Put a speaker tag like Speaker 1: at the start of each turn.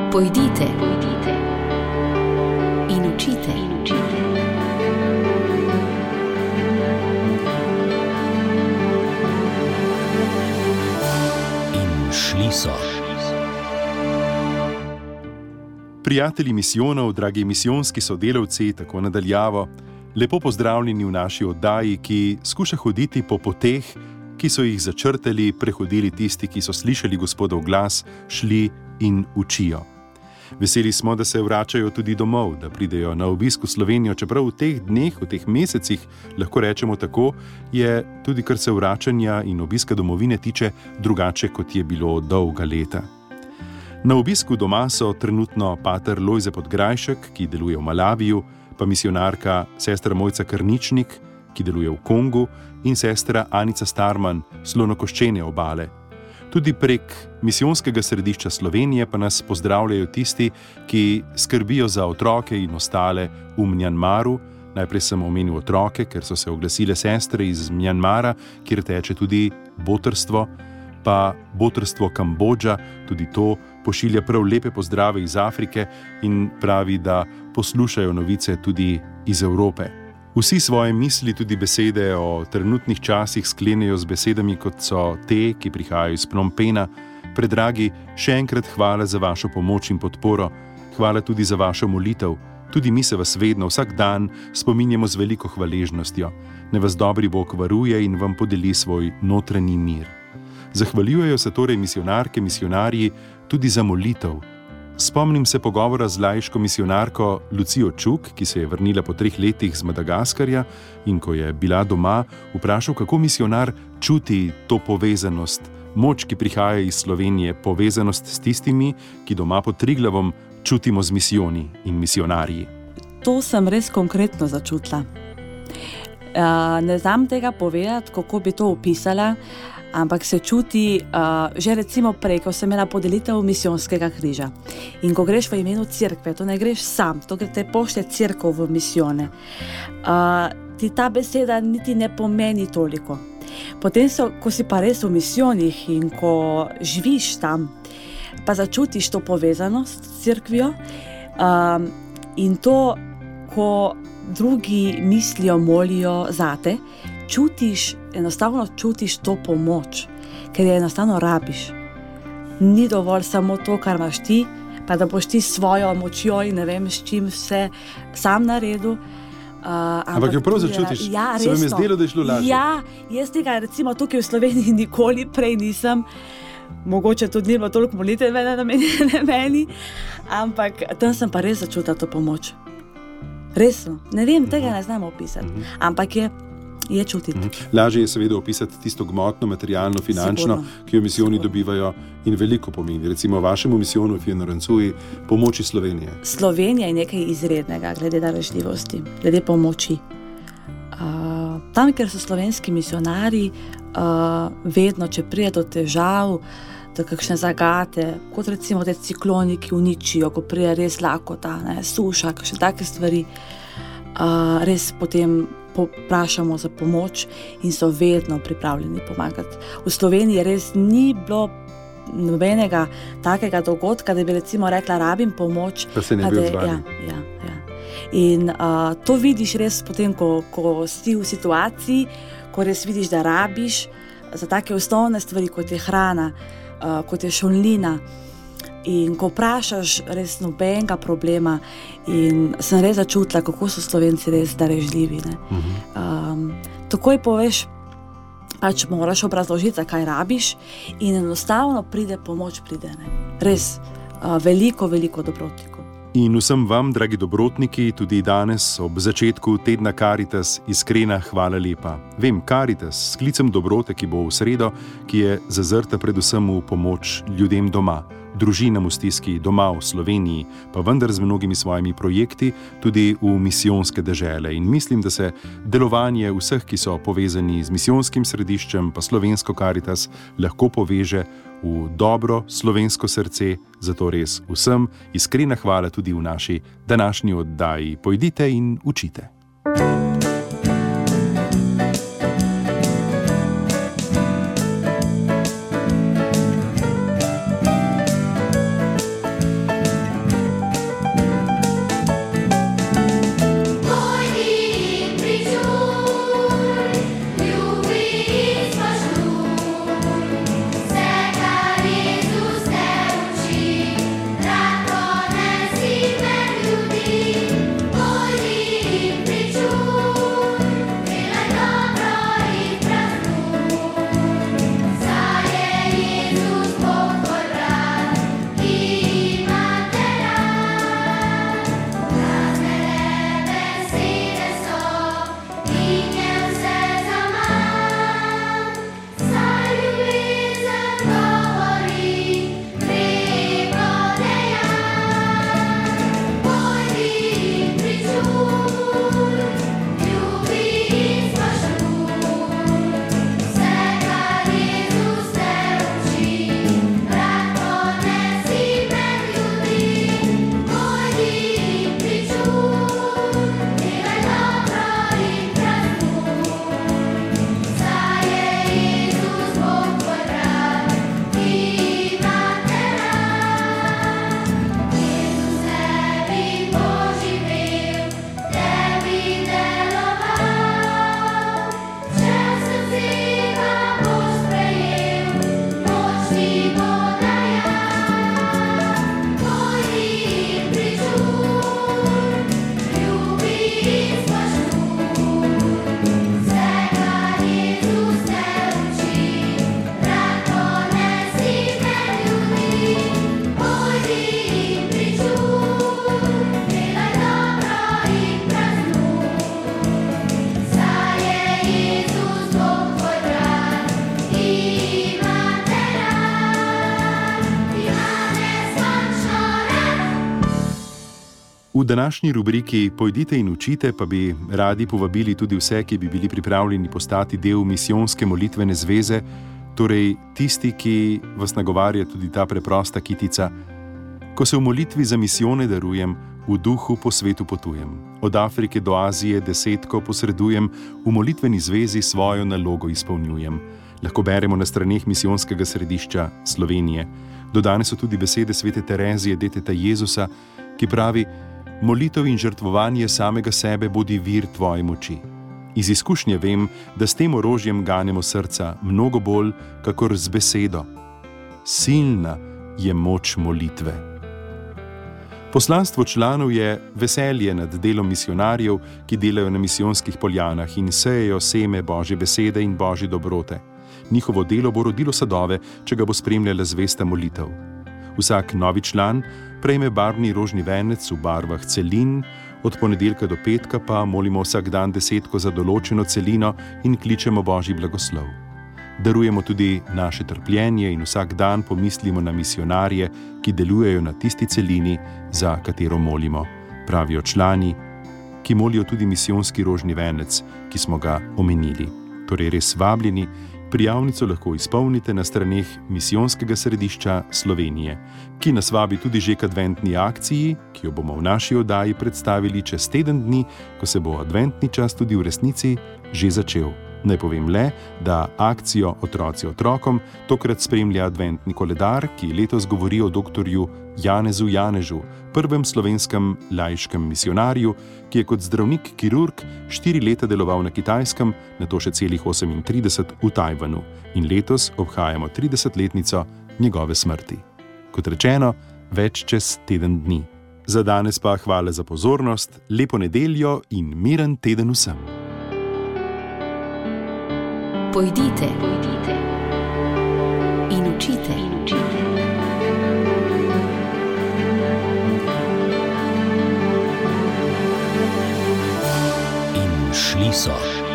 Speaker 1: Pojdite in učite.
Speaker 2: In šli so.
Speaker 3: Prijatelji misijonov, dragi misijonski sodelavci, tako nadaljavo, lepo pozdravljeni v naši oddaji, ki skuša hoditi po poteh, ki so jih začrtali, prehodili tisti, ki so slišali Gospodov glas, šli in učijo. Veseli smo, da se vračajo tudi domov, da pridejo na obisk v Slovenijo, čeprav v teh dneh, v teh mesecih, lahko rečemo tako, je tudi kar se vračanja in obiska domovine tiče drugače, kot je bilo dolga leta. Na obisku doma so trenutno pater Lojze Podgrajšek, ki deluje v Malaviju, pa misionarka sestra Mojca Krničnik, ki deluje v Kongu, in sestra Anica Starman, Slonokoščene obale. Tudi prek misijonskega središča Slovenije pa nas pozdravljajo tisti, ki skrbijo za otroke in ostale v Mjanmaru. Najprej sem omenil otroke, ker so se oglasile sestre iz Mjanmara, kjer teče tudi botrstvo, pa botrstvo Kambodža, tudi to pošilja prav lepe pozdrave iz Afrike in pravi, da poslušajo novice tudi iz Evrope. Vsi svoje misli, tudi besede o trenutnih časih sklenejo z besedami, kot so te, ki prihajajo iz Phnom Penha. Predragi, še enkrat hvala za vašo pomoč in podporo. Hvala tudi za vašo molitev. Tudi mi se vas vedno, vsak dan spominjamo z veliko hvaležnostjo. Ne vas dobri Bog varuje in vam podeli svoj notranji mir. Zahvaljujejo se torej misionarke, misionarji tudi za molitev. Spomnim se pogovora z laiško misionarko Lucijo Čuk, ki se je vrnila po 3 letih z Madagaskarja in ko je bila doma, vprašal, kako misionar čuti to povezanost, moč, ki prihaja iz Slovenije, povezanost s tistimi, ki doma pod Triglavom čutimo z misijoni in misionarji.
Speaker 4: To sem res konkretno začutila. Ne znam tega povedati, kako bi to opisala, ampak se čuti že recimo prej, ko sem imela podelitev misijonskega križa. In ko greš v imenu cerkve, to ne greš sam, to te pošlje cerkev v misijone. Ti ta beseda niti ne pomeni toliko. Potem ko si pa res v misijonih in ko živiš tam, pa začutiš to povezanost s cerkvijo in to, ko drugi mislijo, molijo zate, enostavno čutiš to pomoč, ker je enostavno rabiš. Ni dovolj samo to, kar imaš ti, pa da boš ti svojo močjo in ne vem, s čim vse sam naredil.
Speaker 3: Ampak jo prav začutiš,
Speaker 4: ja,
Speaker 3: se vam je zdelo, da je šlo lažje.
Speaker 4: Ja, jaz tega recimo tukaj v Sloveniji nikoli prej nisem, mogoče tudi ni bilo toliko molitev namenjene meni, ampak tam sem pa res začutila to pomoč. Resno, ne vem, tega ne znam opisati, ampak je čutiti.
Speaker 3: Lažje je seveda opisati tisto gmotno, materialno, finančno, sigurno, ki jo misijoni dobivajo in veliko pomeni. Recimo vašemu misijonu v Fijennorancuji pomoči Slovenije.
Speaker 4: Slovenija je nekaj izrednega, glede darežljivosti, glede pomoči. Tam, kjer so slovenski misionari, vedno, če pride do težav, do kakšne zagate, kot recimo te cikloni, ki uničijo, ko pride res lakota, suša, kakšne take stvari, res potem poprašamo za pomoč in so vedno pripravljeni pomagati. V Sloveniji res ni bilo nobenega takega dogodka, da bi recimo rekla, rabim pomoč.
Speaker 3: Pa se ne bi odzvali.
Speaker 4: Ja. In to vidiš res potem, ko si v situaciji, ko res vidiš, da rabiš za take osnovne stvari, kot je hrana, kot je šolnina. In ko vprašaš, res nobenega problema, in sem res začutila, kako so Slovenci res darežljivi. Takoj poveš, pač moraš obrazložiti, zakaj rabiš, in enostavno pomoč pride. Res veliko dobrotnikov.
Speaker 3: In vsem vam, dragi dobrotniki, tudi danes ob začetku tedna Karitas iskrena hvala lepa. Vem, Karitas s klicem dobrote, ki bo v sredo, ki je zazrta predvsem v pomoč ljudem doma, družinam v stiski doma v Sloveniji, pa vendar z mnogimi svojimi projekti tudi v misijonske dežele. In mislim, da se delovanje vseh, ki so povezani z misijonskim središčem, pa slovensko Karitas, lahko poveže v dobro slovensko srce. Zato res vsem iskrena hvala tudi v naši današnji oddaji. Pojdite in učite. V današnji rubriki Pojdite in učite pa bi radi povabili tudi vse, ki bi bili pripravljeni postati del misijonske molitvene zveze, torej tisti, ki vas nagovarja tudi ta preprosta kitica: ko se v molitvi za misijone darujem, v duhu po svetu potujem. Od Afrike do Azije desetko posredujem, v molitveni zvezi svojo nalogo izpolnjujem. Lahko beremo na straneh misijonskega središča Slovenije. Dodane so tudi besede svete Terezije, deteta Jezusa, ki pravi: molitev in žrtvovanje samega sebe bodi vir tvoje moči. Iz izkušnje vem, da s tem orožjem ganemo srca mnogo bolj, kakor z besedo. Silna je moč molitve. Poslanstvo članov je veselje nad delom misionarjev, ki delajo na misijonskih poljanah in sejejo seme Božje besede in Božje dobrote. Njihovo delo bo rodilo sadove, če ga bo spremljala zvesta molitev. Vsak novi član prejme barvni rožni venec v barvah celin, od ponedeljka do petka pa molimo vsak dan desetko za določeno celino in kličemo Božji blagoslov. Darujemo tudi naše trpljenje in vsak dan pomislimo na misionarje, ki delujejo na tisti celini, za katero molimo, pravijo člani, ki molijo tudi misijonski rožni venec, ki smo ga omenili. Torej res vabljeni, prijavnico lahko izpolnite na straneh misijonskega središča Slovenije, ki nas vabi tudi že k adventni akciji, ki jo bomo v naši oddaji predstavili čez teden dni, ko se bo adventni čas tudi v resnici že začel. Naj povem le, da akcijo Otroci otrokom tokrat spremlja adventni koledar, ki letos govori o doktorju Janezu Janežu, prvem slovenskem laiškem misionarju, ki je kot zdravnik-kirurg 4 leta deloval na Kitajskem, nato še celih 38 v Tajvanu. In letos obhajamo 30-letnico njegove smrti. Kot rečeno, več čez teden dni. Za danes pa hvala za pozornost, lepo nedeljo in miren teden vsem.
Speaker 1: Pojdite in učite. In šli so.